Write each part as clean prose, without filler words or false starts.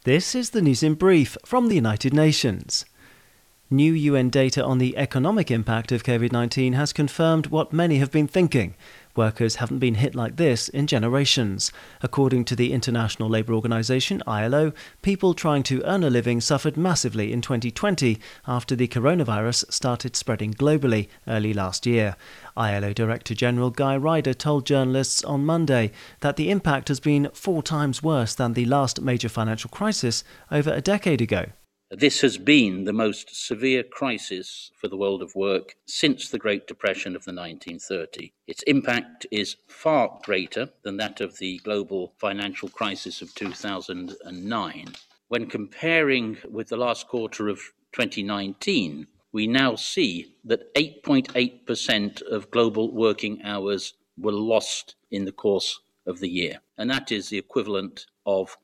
This is the news in brief from the United Nations. New UN data on the economic impact of COVID-19 has confirmed what many have been thinking. Workers haven't been hit like this in generations. According to the International Labour Organization, ILO, people trying to earn a living suffered massively in 2020 after the coronavirus started spreading globally early last year. ILO Director General Guy Ryder told journalists on Monday that the impact has been 4 times worse than the last major financial crisis over a decade ago. This has been the most severe crisis for the world of work since the Great Depression of the 1930s. Its impact is far greater than that of the global financial crisis of 2009. When comparing with the last quarter of 2019, we now see that 8.8% of global working hours were lost in the course of the year, and that is the equivalent of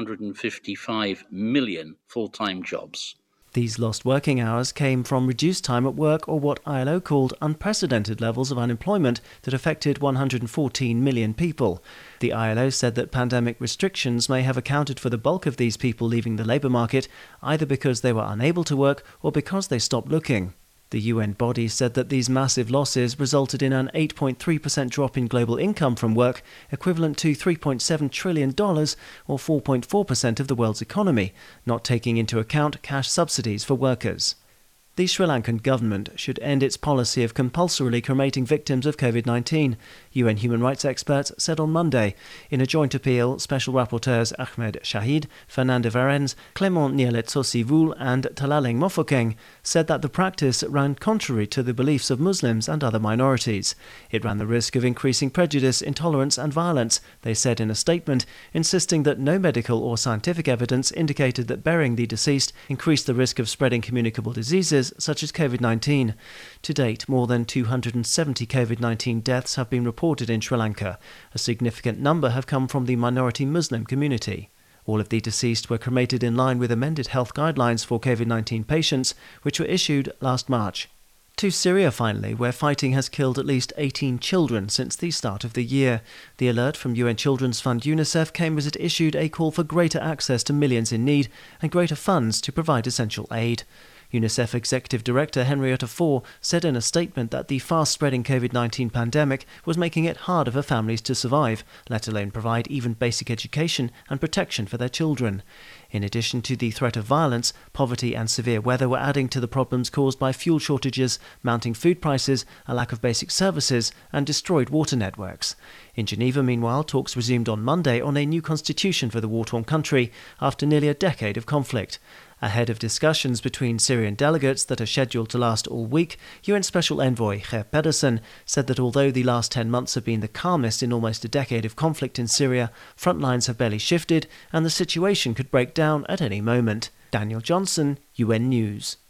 255 million full-time jobs. These lost working hours came from reduced time at work or what ILO called unprecedented levels of unemployment that affected 114 million people. The ILO said that pandemic restrictions may have accounted for the bulk of these people leaving the labour market, either because they were unable to work or because they stopped looking. The UN body said that these massive losses resulted in an 8.3% drop in global income from work, equivalent to $3.7 trillion or 4.4% of the world's economy, not taking into account cash subsidies for workers. The Sri Lankan government should end its policy of compulsorily cremating victims of COVID-19, UN human rights experts said on Monday. In a joint appeal, Special Rapporteurs Ahmed Shahid, Fernanda Varens, Clement Nieletso-Sivul and Talaleng Mofokeng said that the practice ran contrary to the beliefs of Muslims and other minorities. It ran the risk of increasing prejudice, intolerance and violence, they said in a statement, insisting that no medical or scientific evidence indicated that burying the deceased increased the risk of spreading communicable diseases such as COVID-19. To date, more than 270 COVID-19 deaths have been reported in Sri Lanka. A significant number have come from the minority Muslim community. All of the deceased were cremated in line with amended health guidelines for COVID-19 patients, which were issued last March. To Syria, finally, where fighting has killed at least 18 children since the start of the year. The alert from UN Children's Fund UNICEF came as it issued a call for greater access to millions in need and greater funds to provide essential aid. UNICEF Executive Director Henrietta Fore said in a statement that the fast-spreading COVID-19 pandemic was making it harder for families to survive, let alone provide even basic education and protection for their children. In addition to the threat of violence, poverty and severe weather were adding to the problems caused by fuel shortages, mounting food prices, a lack of basic services, and destroyed water networks. In Geneva, meanwhile, talks resumed on Monday on a new constitution for the war-torn country after nearly a decade of conflict. Ahead of discussions between Syrian delegates that are scheduled to last all week, UN Special Envoy Geir Pedersen said that although the last 10 months have been the calmest in almost a decade of conflict in Syria, front lines have barely shifted and the situation could break down at any moment. Daniel Johnson, UN News.